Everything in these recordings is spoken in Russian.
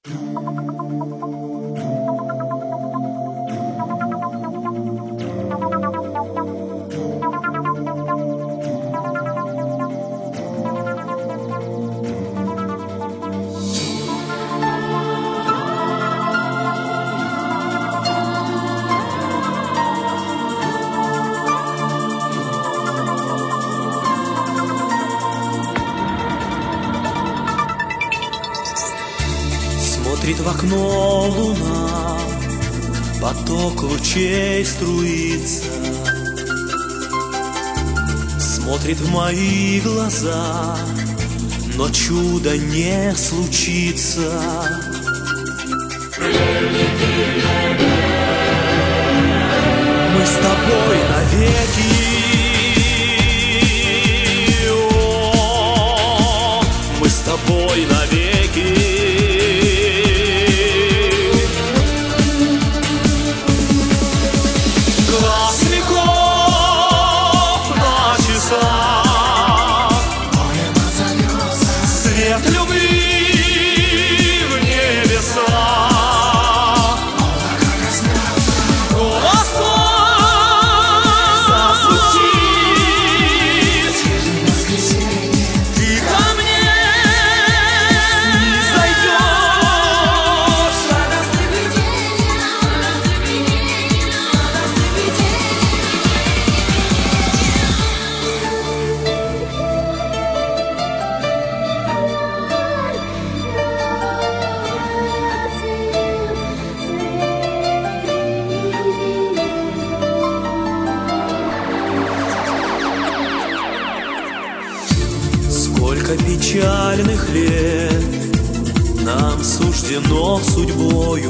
Смотрит в окно луна, поток лучей струится, смотрит в мои глаза, но чудо не случится. Мы с тобой навеки, мы с тобой навеки. Свет любви в небеса, голоса зазвучит, ты ко мне зайдешь. Сколько печальных лет нам суждено судьбою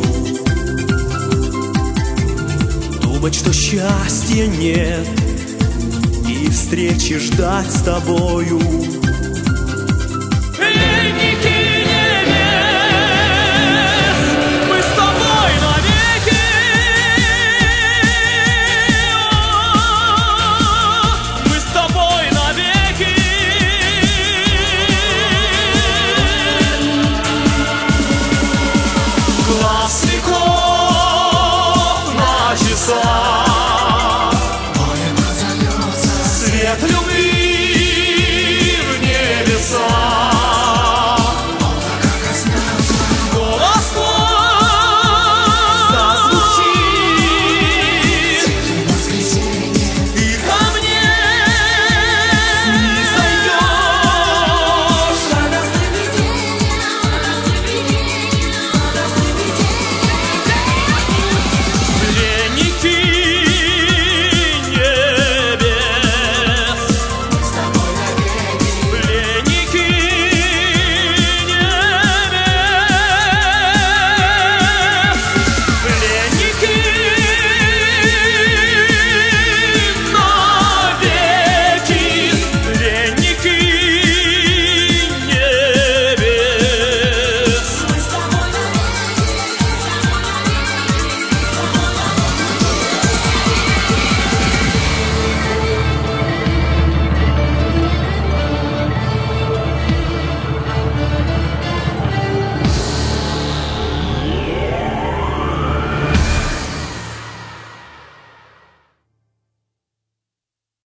думать, что счастья нет, и встречи ждать с тобою.